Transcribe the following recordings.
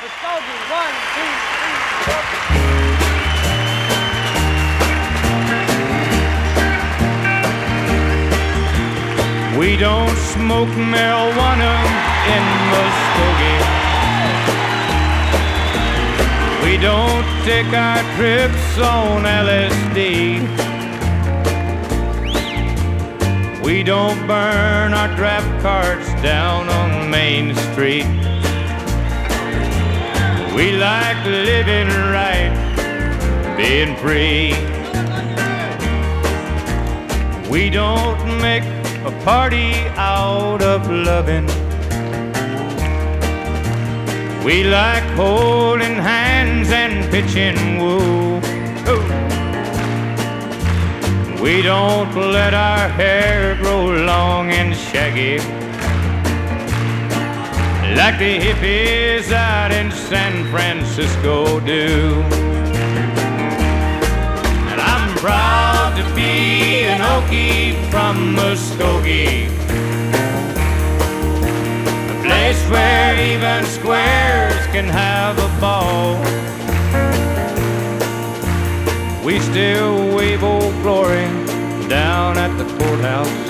Muskogee, 1, 2, 3, 4. We don't smoke marijuana in Muskogee. We don't take our trips on LSD. We don't burn our draft cards down on Main Street. We like living right, being free. We don't make a party out of loving. We like holding hands and pitching woo. We don't let our hair grow long and shaggy like the hippies out in San Francisco do. And I'm proud to be an Okie from Muskogee, a place where even squares can have a ball. We still wave Old Glory down at the courthouse,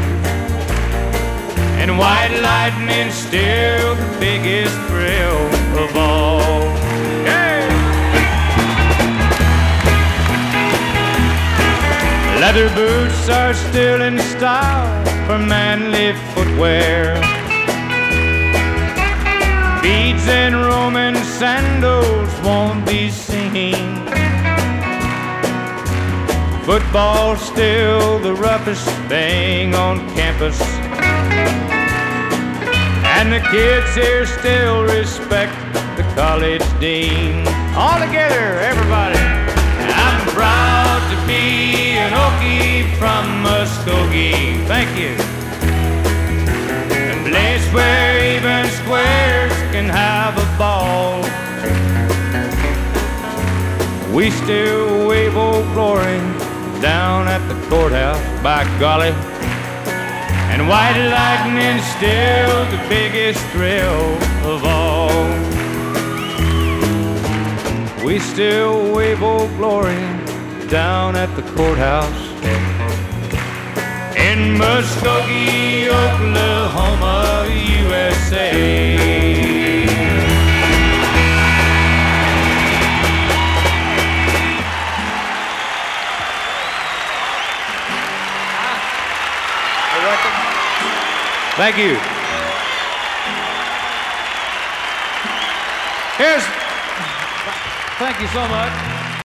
and white lightning's still the biggest thrill of all. Yeah. Leather boots are still in style for manly footwear. Beads and Roman sandals won't be seen. Football's still the roughest thing on campus, and the kids here still respect the college dean. All together, everybody. I'm proud to be an Okie from Muskogee. Thank you. A place where even squares can have a ball. We still wave Old Glory down at the courthouse, by golly, and white lightning's still the biggest thrill of all. We still wave Old Glory down at the courthouse in Muskogee, Oklahoma, USA. Thank you. Thank you so much.